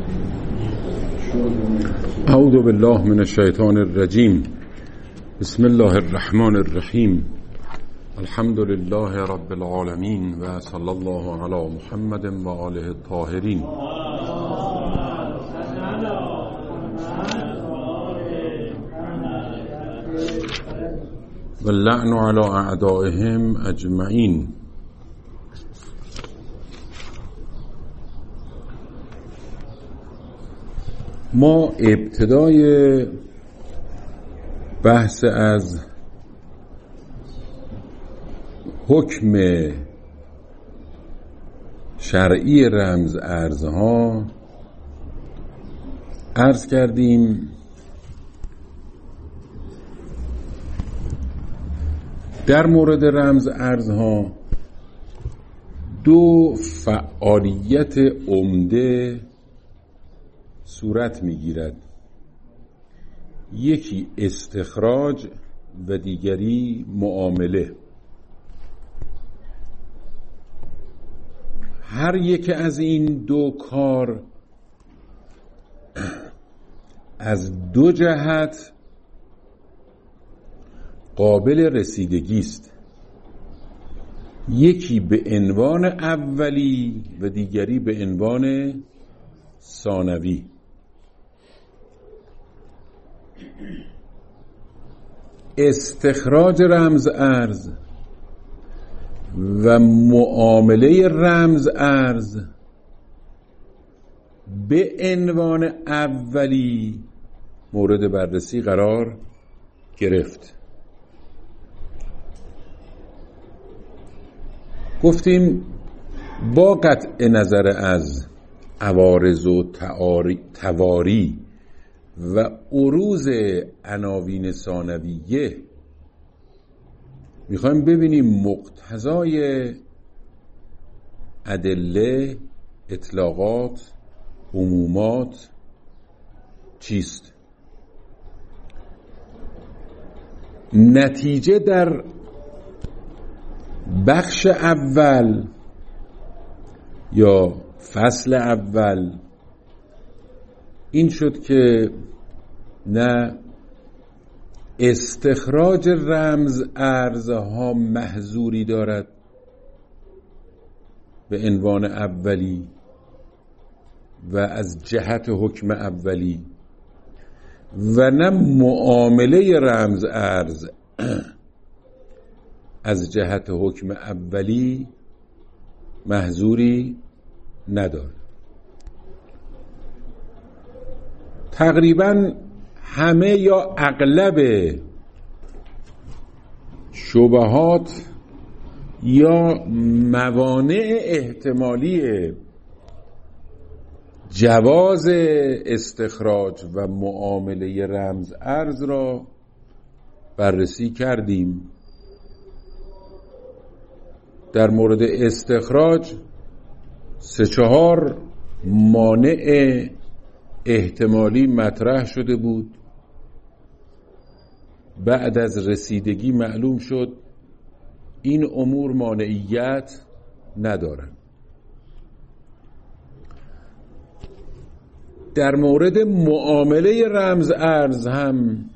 اعوذ بالله من الشیطان الرجیم. بسم الله الرحمن الرحیم. الحمد لله رب العالمین و صلی الله علی محمد و آله الطاهرین. و اللعن علی اعدائهم اجمعین. ما ابتدای بحث از حکم شرعی رمز ارزها عرض کردیم در مورد رمز ارزها دو فعالیت عمده صورت میگیرد، یکی استخراج و دیگری معامله. هر یک از این دو کار از دو جهت قابل رسیدگی است، یکی به عنوان اولی و دیگری به عنوان ثانوی. استخراج رمز ارز و معامله رمز ارز به عنوان اولی مورد بررسی قرار گرفت. گفتیم با قطع نظر از عوارض و تواری و عروض عناوین ثانویه میخوایم ببینیم مقتضای ادله، اطلاقات، عمومات چیست. نتیجه در بخش اول یا فصل اول این شد که نه استخراج رمز ارزها محظوری دارد به عنوان اولی و از جهت حکم اولی، و نه معامله رمز ارز از جهت حکم اولی محظوری ندارد. تقریبا همه یا اغلب شبهات یا موانع احتمالی جواز استخراج و معامله رمز ارز را بررسی کردیم. در مورد استخراج 3-4 مانع احتمالی مطرح شده بود. بعد از رسیدگی معلوم شد این امور مانعیت ندارند. در مورد معامله رمز ارز هم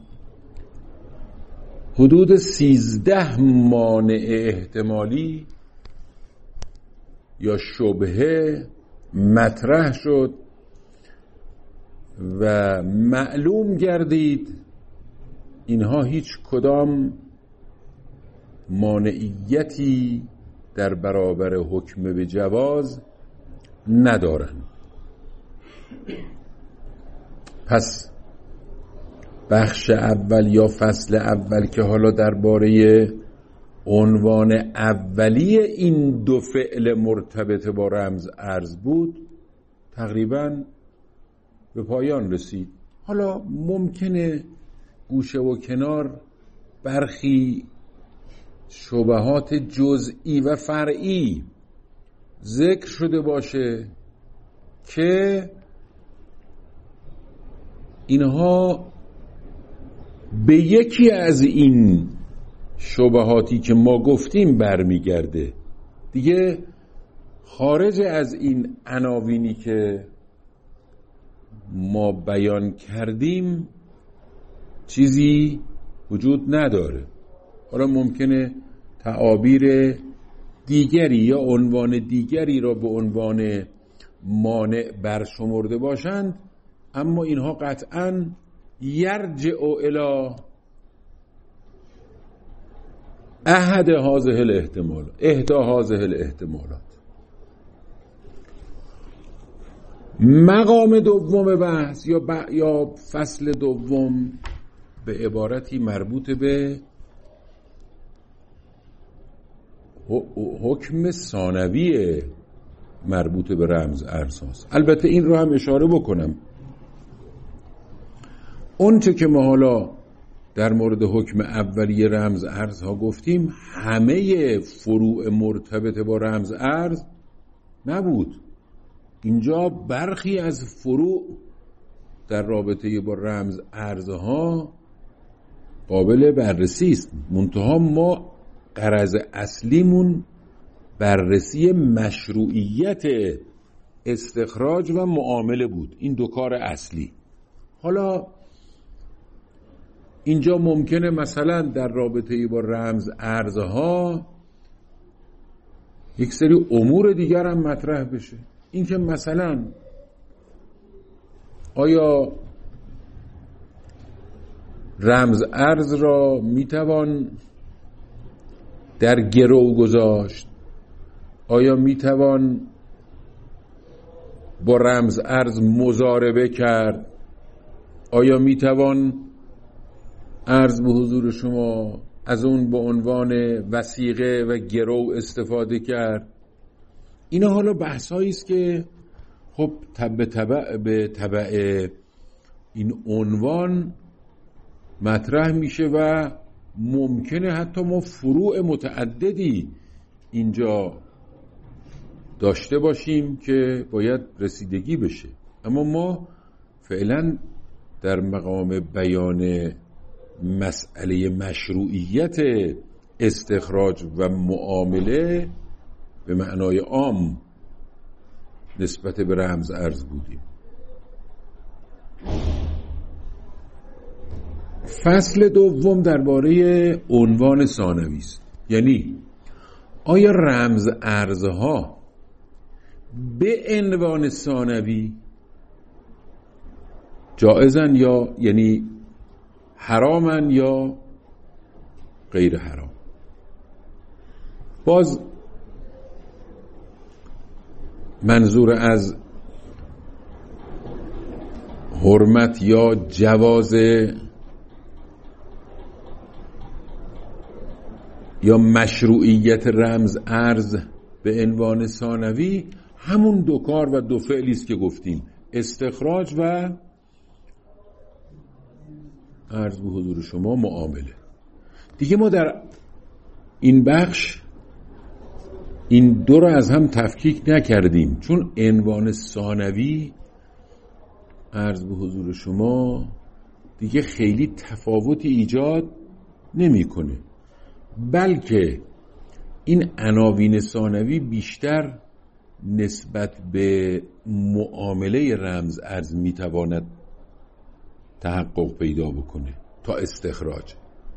حدود 13 مانع احتمالی یا شبهه مطرح شد و معلوم گردید اینها هیچ کدام مانعیتی در برابر حکم به جواز ندارند. پس بخش اول یا فصل اول که حالا درباره عنوان اولی این دو فعل مرتبط با رمز ارز بود تقریباً به پایان رسید. حالا ممکنه گوشه و کنار برخی شبهات جزئی و فرعی ذکر شده باشه که اینها به یکی از این شبهاتی که ما گفتیم برمیگرده. دیگه خارج از این عناوینی که ما بیان کردیم چیزی وجود نداره. حالا ممکنه تعابیر دیگری یا عنوان دیگری را به عنوان مانع برشمرده باشند، اما اینها قطعاً یرجع الی احد هذه الاحتمالات، احدى هذه الاحتمالات. مقام دوم بحث یا فصل دوم به عبارتی مربوط به حکم ثانوی مربوط به رمز ارزهاست. البته این رو هم اشاره بکنم، اون چه که ما حالا در مورد حکم اولیه رمز ارزها گفتیم همه فروع مرتبط با رمز ارز نبود. اینجا برخی از فروع در رابطه با رمز ارزها قابل بررسی است، منتها ما غرض اصلیمون بررسی مشروعیت استخراج و معامله بود. این دو کار اصلی. حالا اینجا ممکنه مثلا در رابطه با رمز ارزها یک سری امور دیگر هم مطرح بشه. این که مثلا آیا رمز ارز را میتوان در گرو گذاشت؟ آیا میتوان با رمز ارز مضاربه کرد؟ آیا میتوان عرض به حضور شما از اون به عنوان وثیقه و گرو استفاده کرد؟ اینا حالا بحثایی است که خب به تبع این عنوان مطرح میشه و ممکنه حتی ما فروع متعددی اینجا داشته باشیم که باید رسیدگی بشه. اما ما فعلا در مقام بیان مسئله مشروعیت استخراج و معامله به معنای عام نسبت به رمز ارز بودیم. فصل دوم درباره عنوان ثانوی است، یعنی آیا رمز ارزها به عنوان ثانوی جائزن یا یعنی حرامن یا غیر حرام؟ باز منظور از حرمت یا جواز یا مشروعیت رمز ارز به عنوان ثانوی همون دو کار و دو فعلی است که گفتیم، استخراج و عرض به حضور شما معامله. دیگه ما در این بخش این دو را از هم تفکیک نکردیم، چون عنوان ثانوی عرض به حضور شما دیگه خیلی تفاوتی ایجاد نمیکنه، بلکه این عناوین ثانوی بیشتر نسبت به معامله رمز ارز میتواند تحقق پیدا بکنه تا استخراج.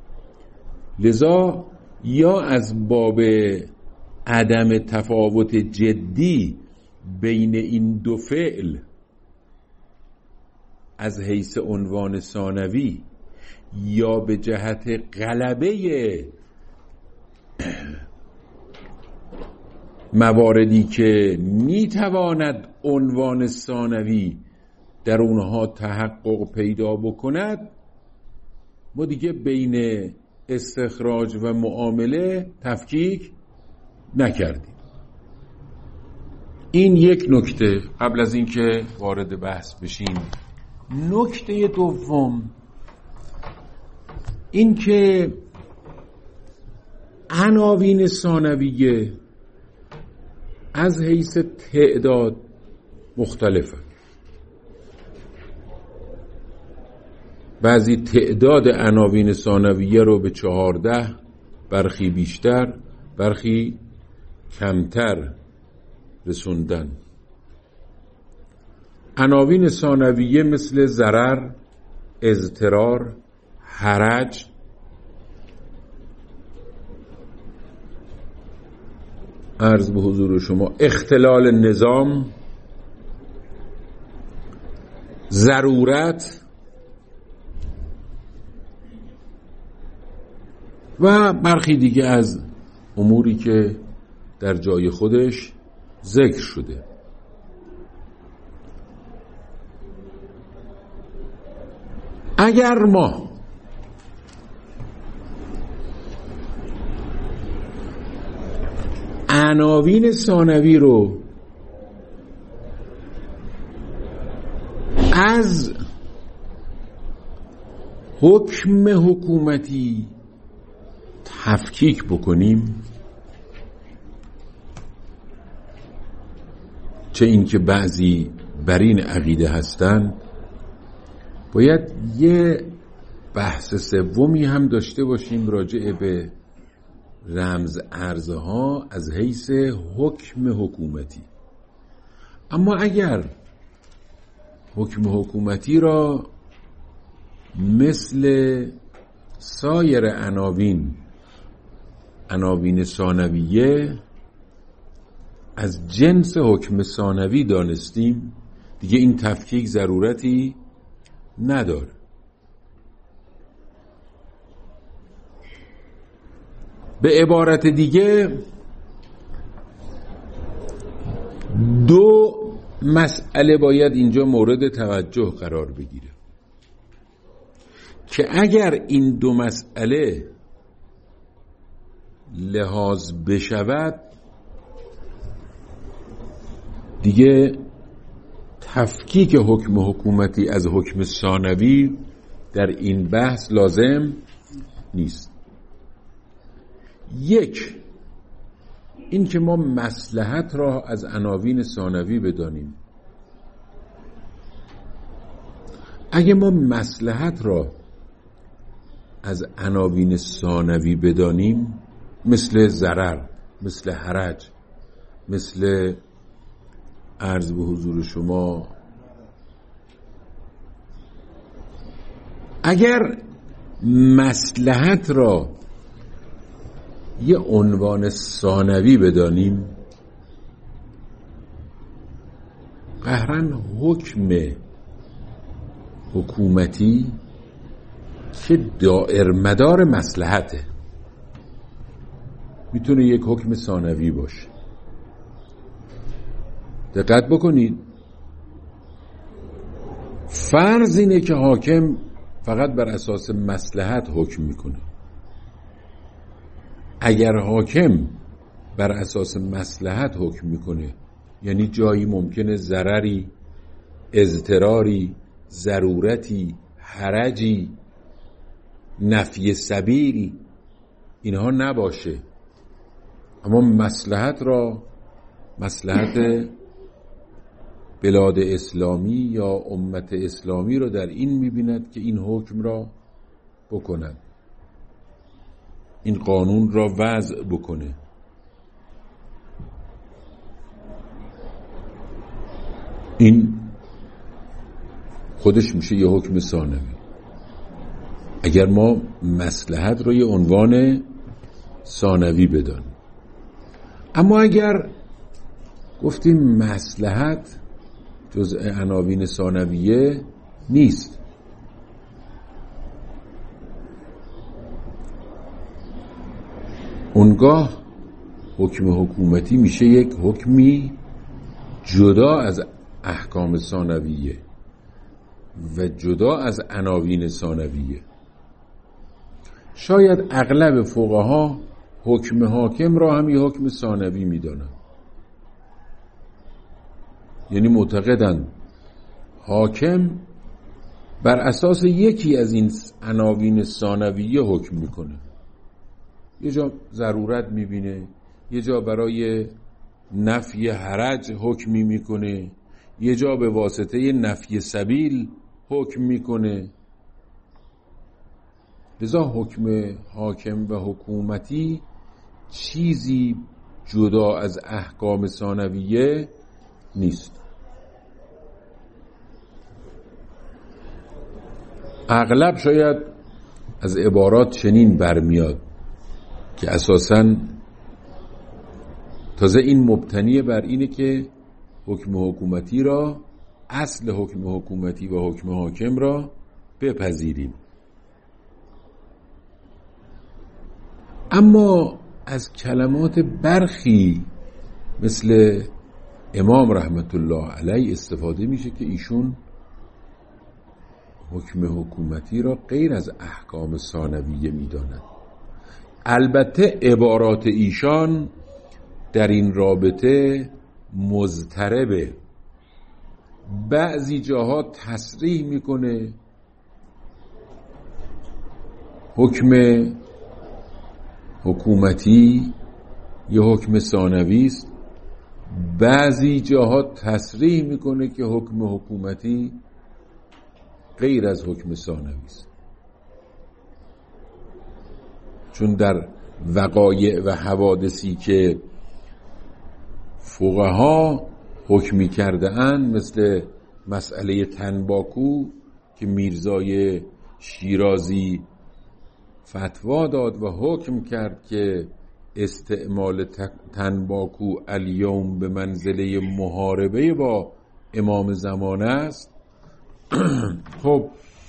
لذا یا از باب عدم تفاوت جدی بین این دو فعل از حیث عنوان ثانوی، یا به جهت غلبه مواردی که میتواند عنوان ثانوی در اونها تحقق پیدا بکند، ما دیگه بین استخراج و معامله تفکیک نکردیم. این یک نکته قبل از اینکه وارد بحث بشیم. نکته دوم این که عناوین ثانویه از حیث تعداد مختلفه. بعضی تعداد عناوین ثانویه رو به 14، برخی بیشتر، برخی کمتر رسوندن. عناوین ثانویه مثل ضرر، اضطرار، حرج، عرض به حضور شما اختلال نظام، ضرورت و برخی دیگه از اموری که در جای خودش ذکر شده. اگر ما عناوین ثانوی رو از حکم حکومتی تفکیک بکنیم، چه این که بعضی بر این عقیده هستند، باید یه بحث سومی هم داشته باشیم راجع به رمز ارزها از حیث حکم حکومتی. اما اگر حکم حکومتی را مثل سایر عناوین ثانویه از جنس حکم ثانوی دانستیم، دیگه این تفکیک ضرورتی نداره. به عبارت دیگه دو مسئله باید اینجا مورد توجه قرار بگیره که اگر این دو مسئله لحاظ بشود، دیگه تفکیک حکم حکومتی از حکم ثانوی در این بحث لازم نیست. یک، این که ما مصلحت را از عناوین ثانوی بدانیم. اگه ما مصلحت را از عناوین ثانوی بدانیم، مثل ضرر، مثل حرج، مثل عرض به حضور شما، اگر مصلحت را یه عنوان ثانوی بدانیم، قهرن حکم حکومتی که دائر مدار مصلحته میتونه یک حکم ثانوی باشه. دقت بکنید، فرض اینه که حاکم فقط بر اساس مصلحت حکم میکنه. اگر حاکم بر اساس مصلحت حکم میکنه، یعنی جایی ممکنه ضرری، اضطراری، ضرورتی، حرجی، نفی سبیل اینها نباشه، اما مصلحت را، مصلحت بلاد اسلامی یا امت اسلامی را در این می‌بیند که این حکم را بکند، این قانون را وضع بکنه، این خودش میشه یه حکم ثانوی. اگر ما مصلحت را یه عنوان ثانوی بدانیم. اما اگر گفتیم مصلحت جزء عناوین ثانویه نیست، اونگاه حکم حکومتی میشه یک حکمی جدا از احکام ثانویه و جدا از عناوین ثانویه. شاید اغلب فقها حکم حاکم را هم یه حکم ثانوی میدانند، یعنی معتقدند حاکم بر اساس یکی از این عناوین ثانویه حکم میکنه. یه جا ضرورت میبینه، یه جا برای نفی حرج حکمی میکنه، یه جا به واسطه نفی سبیل حکم میکنه. لذا حکم حاکم و حکومتی چیزی جدا از احکام ثانویه نیست. اغلب شاید از عبارات چنین برمیاد که اساساً تازه این مبتنی بر اینه که حکم حکومتی را، اصل حکم حکومتی و حکم حاکم را بپذیریم. اما از کلمات برخی مثل امام رحمت الله علیه استفاده میشه که ایشون حکم حکومتی را غیر از احکام ثانویه میدانند. البته عبارات ایشان در این رابطه مضطربه، بعضی جاها تصریح میکنه حکم حکومتی یا حکم ثانوی است، بعضی جاها تصریح میکنه که حکم حکومتی غیر از حکم ثانوی است. چون در وقایع و حوادثی که فقها حکمی کرده اند، مثل مسئله تنباکو که میرزای شیرازی فتوا داد و حکم کرد که استعمال تنباکو الیوم به منزله محاربه با امام زمانه است، خب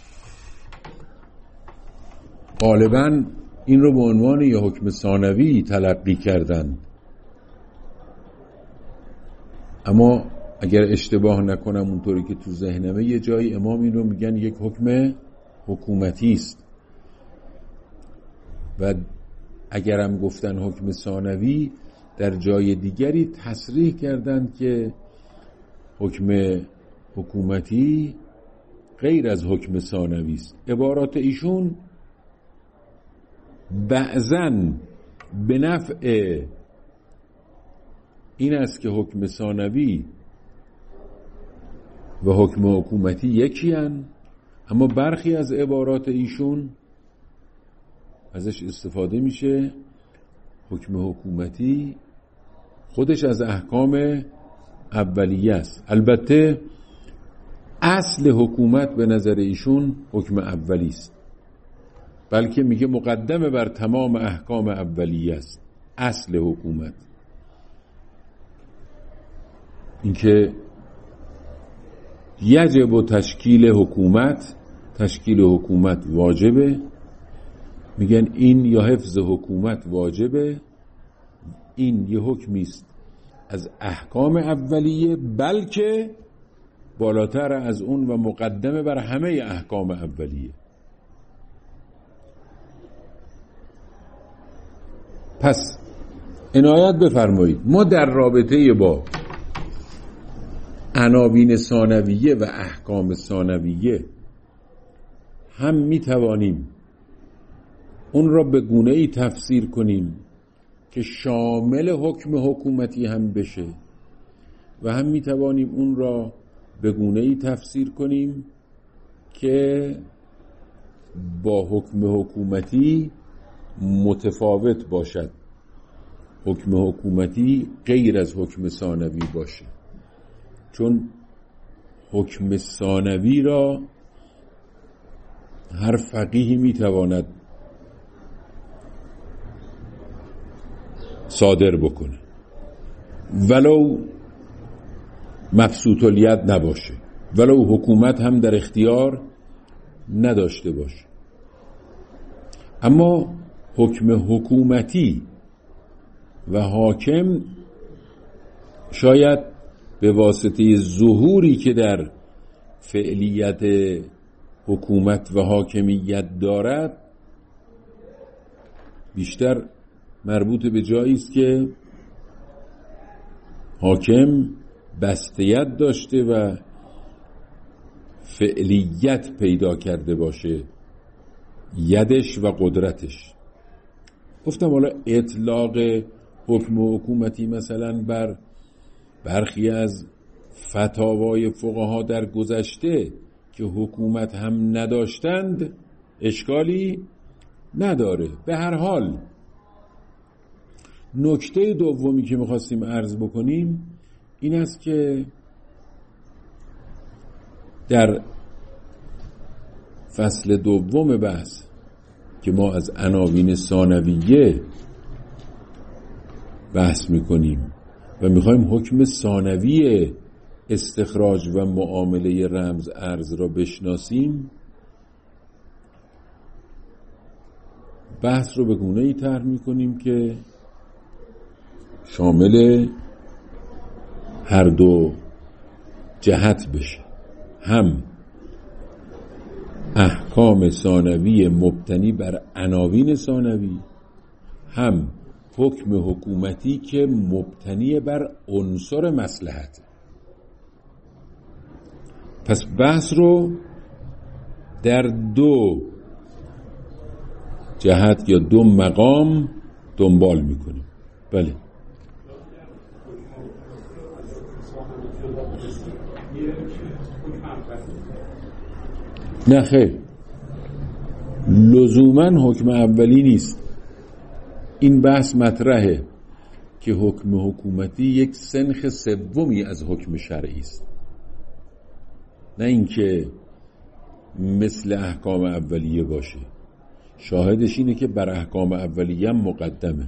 غالباً این رو به عنوان یه حکم ثانوی تلقی کردن. اما اگر اشتباه نکنم اونطوری که تو ذهنمه یه جایی امام این رو میگن یک حکم حکومتی است و اگرم گفتن حکم ثانوی در جای دیگری تصریح کردند که حکم حکومتی غیر از حکم ثانوی است. عبارات ایشون بعضن به نفع این است که حکم ثانوی و حکم حکومتی یکی هن، اما برخی از عبارات ایشون ازش استفاده میشه حکم حکومتی خودش از احکام اولیه است. البته اصل حکومت به نظر ایشون حکم اولی است، بلکه میگه مقدمه بر تمام احکام اولیه است اصل حکومت. اینکه یجب تشکیل حکومت واجبه، میگن این یا حفظ حکومت واجبه، این یه حکمی است از احکام اولیه بلکه بالاتر از اون و مقدمه بر همه احکام اولیه. پس عنایت بفرمایید ما در رابطه با عناوین ثانویه و احکام ثانویه هم میتوانیم اون را به گونه‌ای تفسیر کنیم که شامل حکم حکومتی هم بشه و هم میتوانیم اون را به گونه‌ای تفسیر کنیم که با حکم حکومتی متفاوت باشد، حکم حکومتی غیر از حکم ثانوی باشه. چون حکم ثانوی را هر فقیهی میتواند صادر بکنه ولو مبسوط الید نباشه، ولو حکومت هم در اختیار نداشته باشه. اما حکم حکومتی و حاکم شاید به واسطه ظهوری که در فعلیت حکومت و حاکمیت دارد بیشتر مربوط به جایی است که حاکم بستیت داشته و فعلیت پیدا کرده باشه، یدش و قدرتش. گفتم حالا اطلاق حکم حکومتی مثلا بر برخی از فتاوای فقها در گذشته که حکومت هم نداشتند اشکالی نداره. به هر حال نکته دومی که میخواستیم عرض بکنیم این است که در فصل دوم بحث که ما از عناوین ثانویه بحث میکنیم و میخوایم حکم ثانوی استخراج و معامله رمز ارز را بشناسیم، بحث رو به گونه‌ای طرح میکنیم که شامل هر دو جهت بشه، هم احکام ثانوی مبتنی بر عناوین ثانوی، هم حکم حکومتی که مبتنی بر عنصر مصلحت. پس بحث رو در دو جهت یا دو مقام دنبال میکنیم. بله. نه خیر، لزوماً حکم اولی نیست. این بحث مطرحه که حکم حکومتی یک سنخ سومی از حکم شرعی است، نه اینکه مثل احکام اولیه باشه. شاهدش اینه که بر احکام اولیه هم مقدمه.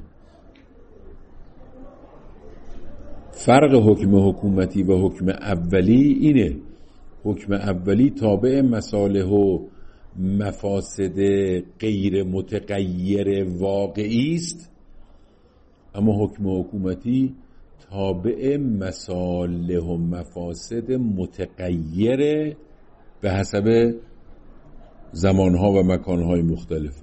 فرق حکم حکومتی و حکم اولی اینه: حکم اولی تابع مصالح و مفاسد غیر متغیر واقعی است، اما حکم حکومتی تابع مصالح و مفاسد متغیر به حسب زمانها و مکانهای مختلف.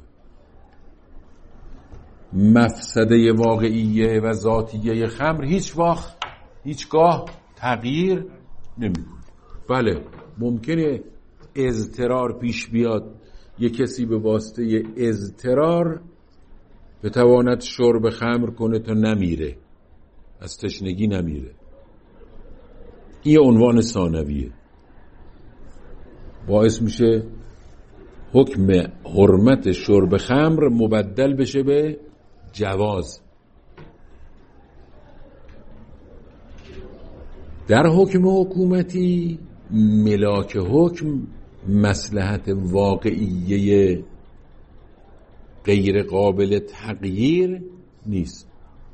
مفسده واقعیه و ذاتیه خمر هیچگاه تغییر نمی‌کنه. بله، ممکنه اضطرار پیش بیاد، یک کسی به واسطه اضطرار بتواند شرب خمر کنه تا نمیره، از تشنگی نمیره. این عنوان ثانویه، باعث میشه حکم حرمت شرب خمر مبدل بشه به جواز. در حکم حکومتی ملاک حکم مصلحت واقعیه غیر قابل تغییر نیست.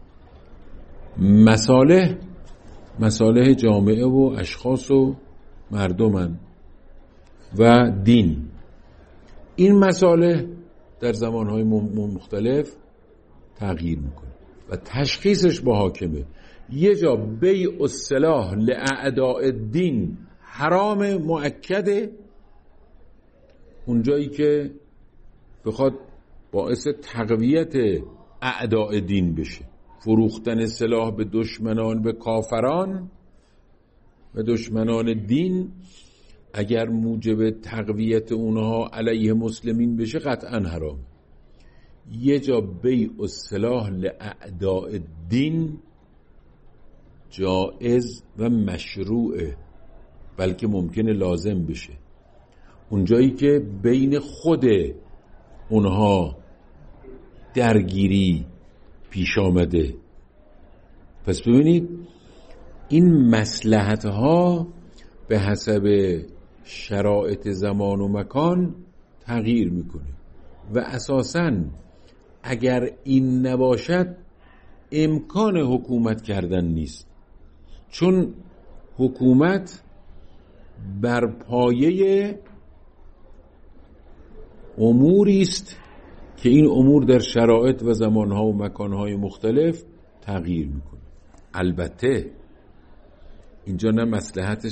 مصالح جامعه و اشخاص و مردمن و دین. این مصالح در زمانهای مختلف تغییر میکنه و تشخیصش با حاکمه. یه جا بیع السلاح لاعداء الدین حرام مؤکده، اونجایی که بخواد باعث تقویت اعداء دین بشه، فروختن سلاح به دشمنان، به کافران و دشمنان دین، اگر موجب تقویت اونها علیه مسلمین بشه قطعا حرام. یه جا بیع السلاح لاعداء الدین جائز و مشروعه، بلکه ممکنه لازم بشه، اونجایی که بین خود اونها درگیری پیش آمده. پس ببینید این مصلحت ها به حسب شرایط زمان و مکان تغییر میکنه و اساساً اگر این نباشد امکان حکومت کردن نیست، چون حکومت بر پایه اموری است که این امور در شرایط و زمانها و مکانهای مختلف تغییر میکنه. البته اینجا نه مصلحت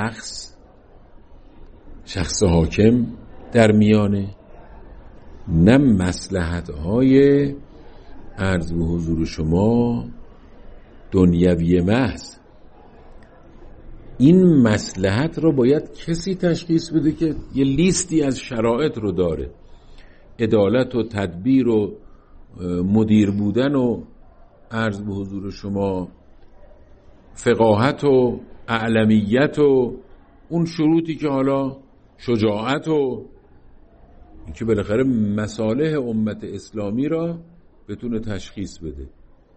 شخص حاکم در میانه، نه مصلحت‌های عرض به حضور شما دنیوی محض. این مصلحت رو باید کسی تشخیص بده که یه لیستی از شرایط رو داره، عدالت و تدبیر و مدیر بودن و عرض به حضور شما فقاهت و اعلمیت و اون شروطی که حالا شجاعت و این که بالاخره مصالح امت اسلامی را بتونه تشخیص بده.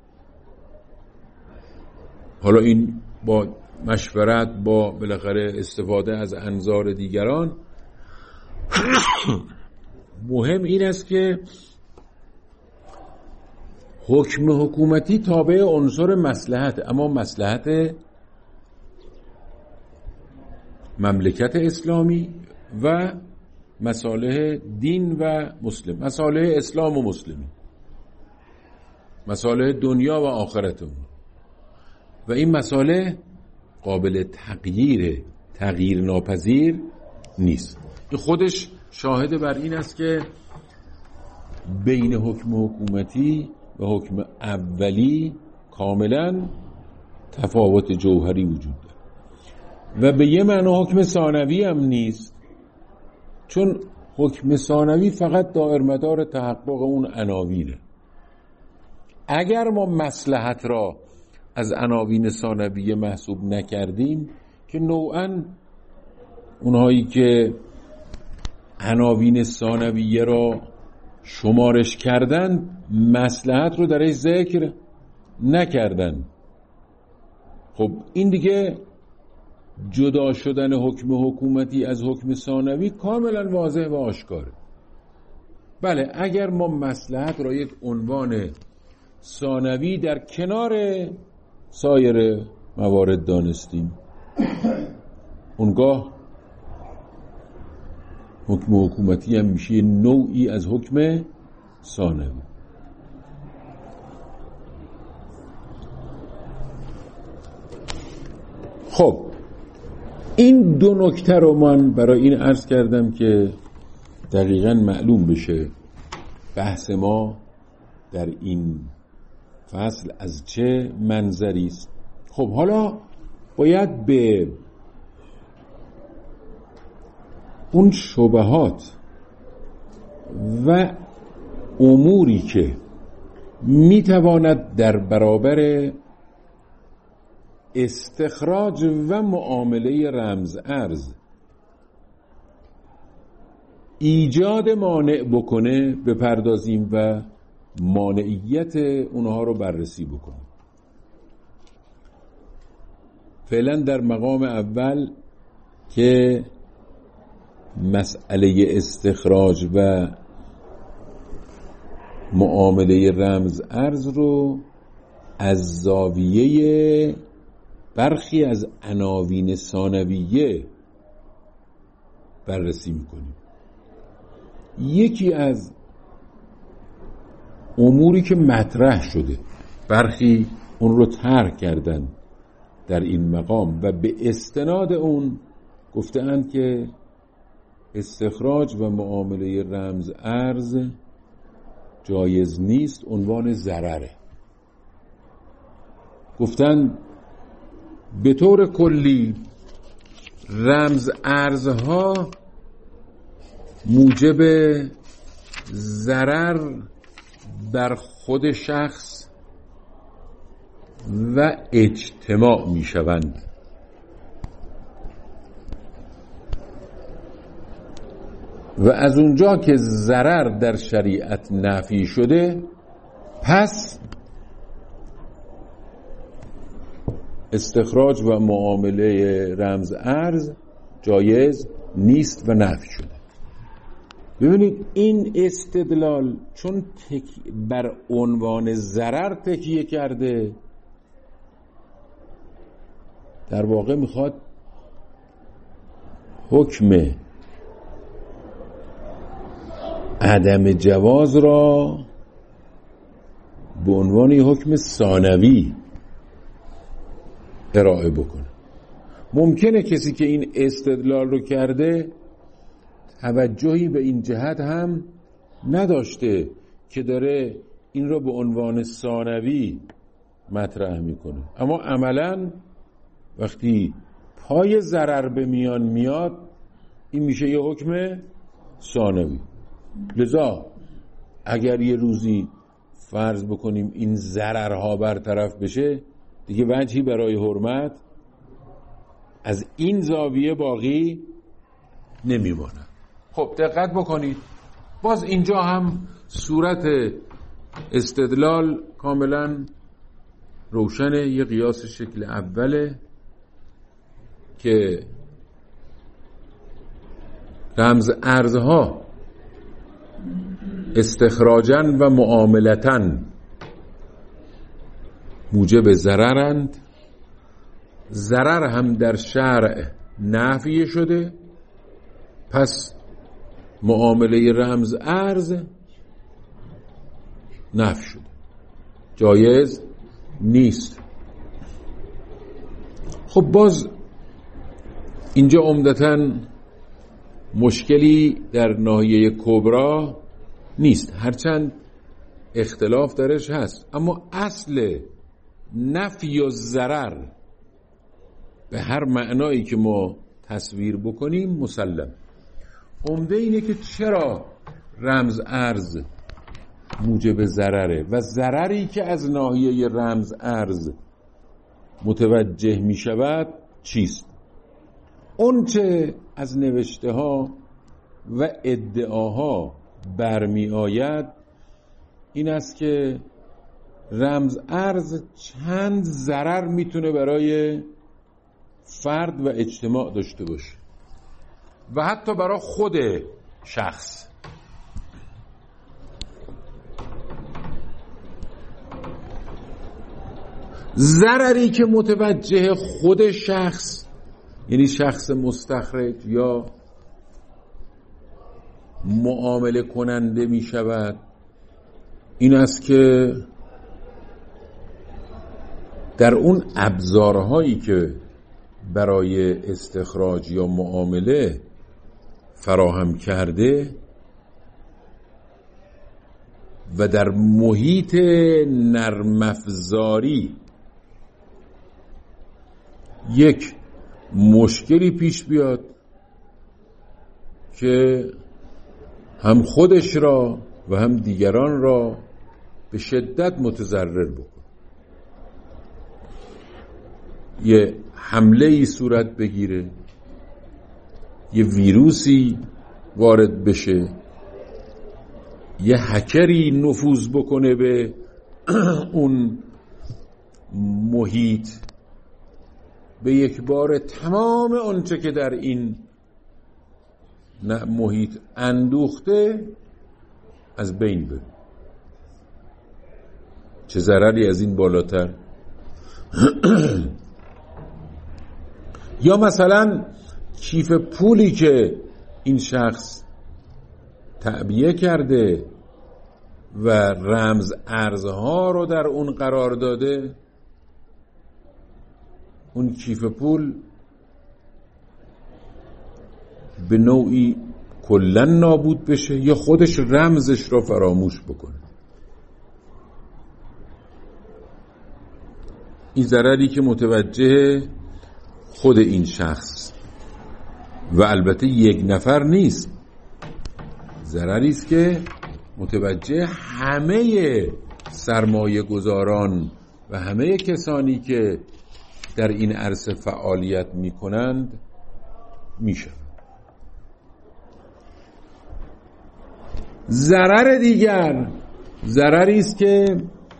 حالا این با مشورت، با بالاخره استفاده از انظار دیگران مهم این است که حکم حکومتی تابع عنصر مصلحت، اما مصلحت مملکت اسلامی و مصالح دین و مسلم، مصالح اسلام و مسلمی، مصالح دنیا و آخرتمون. و این مصالح قابل تغییر ناپذیر نیست. این خودش شاهد بر این است که بین حکم حکومتی و حکم اولی کاملا تفاوت جوهری وجود داره و به یه معنی حکم ثانوی هم نیست، چون حکم ثانوی فقط دایرمدار تحقق اون عناوینه. اگر ما مصلحت را از عناوین ثانویه محسوب نکردیم که نوعاً اونهایی که عناوین ثانویه را شمارش کردن مصلحت رو درش ذکر نکردن، خب این دیگه جدا شدن حکم حکومتی از حکم ثانوی کاملا واضح و آشکاره. بله، اگر ما مصلحت را یک عنوان ثانوی در کنار سایر موارد دانستیم، اونگاه حکم حکومتی هم میشه نوعی از حکم ثانوی. خب این دو نکته رو من برای این عرض کردم که دقیقاً معلوم بشه بحث ما در این فصل از چه منظری است. خب حالا باید به اون شبهات و اموری که میتواند در برابر استخراج و معامله رمز ارز ایجاد مانع بکنه بپردازیم و مانعیت اونها رو بررسی بکنیم. فعلا در مقام اول که مسئله استخراج و معامله رمز ارز رو از زاویه برخی از عناوین ثانویه بررسی میکنیم. یکی از اموری که مطرح شده، برخی اون رو طرح کردن در این مقام و به استناد اون گفتند که استخراج و معامله رمز ارز جایز نیست، عنوان ضرره. گفتن به طور کلی رمز ارزها موجب ضرر بر خود شخص و اجتماع می شوند و از اونجا که ضرر در شریعت نفی شده، پس استخراج و معامله رمز ارز جایز نیست و نفی شده. ببینید این استدلال چون بر عنوان ضرر تکیه کرده، در واقع میخواد حکم عدم جواز را به عنوان حکم ثانوی ارائه بکنه. ممکنه کسی که این استدلال رو کرده توجهی به این جهت هم نداشته که داره این رو به عنوان ثانوی مطرح میکنه، اما عملاً وقتی پای ضرر به میان میاد این میشه یه حکم ثانوی. لذا اگر یه روزی فرض بکنیم این ضررها برطرف بشه، دیگه وجهی برای حرمت از این زاویه باقی نمیمونه. خب دقت بکنید، باز اینجا هم صورت استدلال کاملا روشنه. یه قیاس شکل اوله که رمز ارزها استخراجاً و معاملتاً موجب ضررند، ضرر هم در شرع نفی شده، پس معامله رمز ارز نفی شده، جایز نیست. خب باز اینجا عمدتاً مشکلی در ناحیه کبرا نیست، هرچند اختلاف درش هست، اما اصل نفی و ضرر به هر معنایی که ما تصویر بکنیم مسلم. عمده اینه که چرا رمز ارز موجب ضرره و ضرری که از ناحیه رمز ارز متوجه می شود چیست؟ اون چه از نوشته ها و ادعاها برمی آید این است که رمز ارز چند ضرر میتونه برای فرد و اجتماع داشته باشه و حتی برای خود شخص. ضرری که متوجه خود شخص، یعنی شخص مستخرج یا معامله کننده می شود، این است که در اون ابزارهایی که برای استخراج یا معامله فراهم کرده و در محیط نرم افزاری یک مشکلی پیش بیاد که هم خودش را و هم دیگران را به شدت متضرر بکنه، یه حمله‌ای صورت بگیره، یه ویروسی وارد بشه، یه هکری نفوذ بکنه به اون محیط، به یک بار تمام آنچه که در این محیط اندوخته از بین بره. چه ضرری از این بالاتر؟ یا مثلا کیف پولی که این شخص تعبیه کرده و رمز ارزها رو در اون قرار داده، اون کیف پول به نوعی کلن نابود بشه یا خودش رمزش رو فراموش بکنه. این ضرری که متوجه خود این شخص و البته یک نفر نیست، ضرری است که متوجه همه سرمایه گذاران و همه کسانی که در این عرصه فعالیت می کنند میشه. ضرر دیگر ضرری است که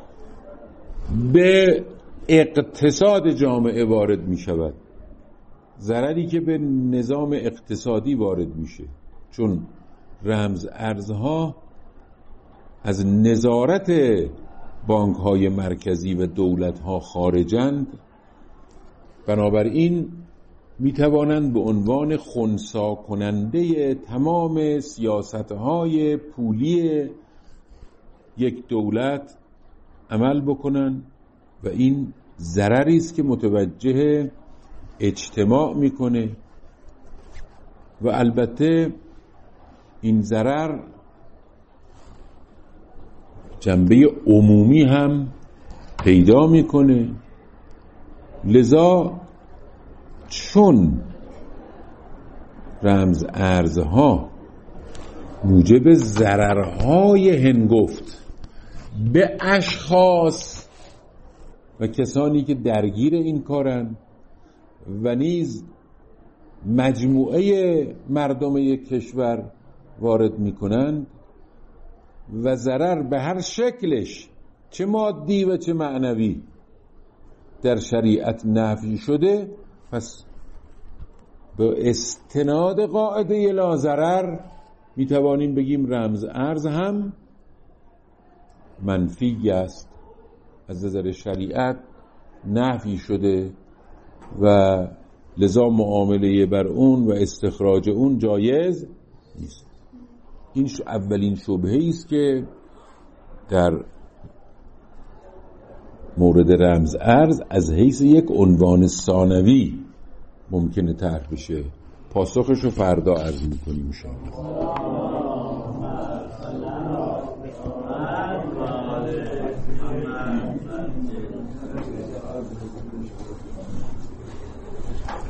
به اقتصاد جامعه وارد می شود، ضرری که به نظام اقتصادی وارد میشه، چون رمز ارزها از نظارت بانک های مرکزی و دولت ها خارجند، بنابراین می توانند به عنوان خنثی کننده تمام سیاست های پولی یک دولت عمل بکنند و این ضرری است که متوجه اجتماع میکنه و البته این ضرر جنبه عمومی هم پیدا میکنه. لذا چون رمز ارزها موجب ضررهای هنگفت به اشخاص و کسانی که درگیر این کارن و نیز مجموعه مردم یک کشور وارد میکنند و ضرر به هر شکلش چه مادی و چه معنوی در شریعت نفی شده، پس به استناد قاعده لا ضرر می توانیم بگیم رمز ارز هم منفی است، از نظر شریعت نفی شده و لذا معامله بر اون و استخراج اون جایز نیست. این اولین شبهه‌ای است که در مورد رمز ارز از حیث یک عنوان ثانوی ممکنه طرح بشه. پاسخش رو فردا عرض می‌کنیم ان شاء الله.